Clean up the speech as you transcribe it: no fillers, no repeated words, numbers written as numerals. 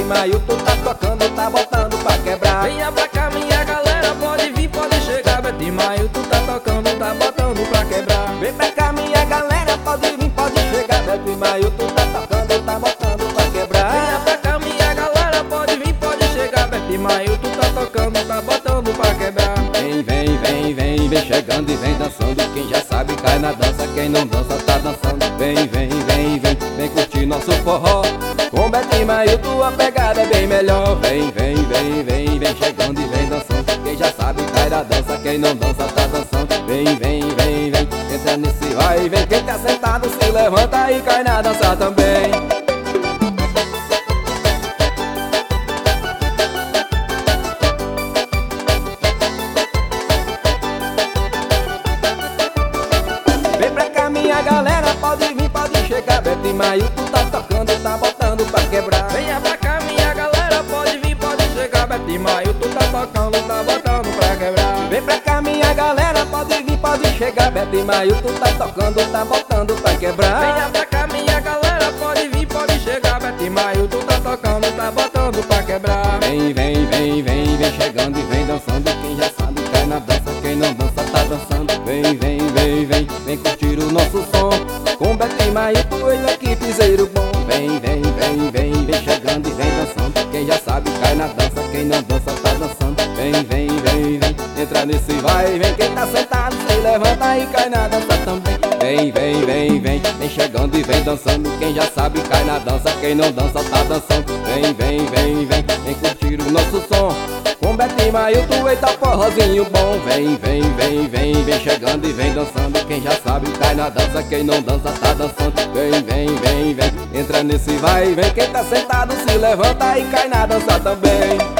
Maio, tu tá tocando, tá botando pra quebrar. Venha pra cá minha galera, pode vir, pode chegar. Beto Maio, tu tá tocando, tá botando pra quebrar. Vem pra cá minha galera, pode vir, pode chegar. Beto Maio, tu tá tocando, tá botando pra quebrar. Venha pra cá minha galera, pode vir, pode chegar. Beto Maio, tu tá tocando, tá botando pra quebrar. Vem, vem, vem, vem, vem chegando e vem dançando. Quem já sabe cai na dança, quem não dança tá dançando. Vem, vem, vem, vem, vem curtir nosso forró. Com Beto Maio tua pegada é bem melhor. Vem, vem, vem, vem, vem chegando e vem dançando. Quem já sabe cai na dança, quem não dança tá dançando. Vem, vem, vem, vem, entra nesse vai e vem. Quem tá sentado se levanta e cai na dança também. Vem pra cá minha galera, pode vir, pode chegar. Beto Maio, tu tá tocando, tá botando pra quebrar. Venha pra cá minha galera, pode vir, pode chegar. Beto Maio, tu tá tocando, tá botando pra quebrar. Vem pra cá minha galera, pode vir, pode chegar. Beto Maio, tu tá tocando, tá botando pra quebrar. Venha pra cá minha galera, pode vir, pode chegar. Beto Maio, tu tá tocando, tá botando pra quebrar. Vem, vem, vem, vem, vem chegando e vem dançando. Quem já sabe cai na dança, quem não dança tá dançando. Vem, vem, vem, vem, vem curtir o nosso som. Com Beto Maio, tu e aqui piseiro bom. Vem, vem, vem, vem, vem chegando e vem dançando. Quem já sabe cai na dança, quem não dança tá dançando. Vem, vem, vem, vem, entra nesse vai e vem. Quem tá sentado se levanta e cai na dança também. Vem, vem, vem, vem, vem chegando e vem dançando. Quem já sabe cai na dança, quem não dança tá dançando. Vem, vem, vem, vem, vem curtir o nosso som. Com Beto Maio, tu eita forrozinho bom. Vem, vem, vem, vem, vem chegando e vem dançando. Quem já sabe cai na dança, quem não dança tá dançando. Vem, vem, vem, vem, entra nesse vai e vem. Quem tá sentado se levanta e cai na dança também.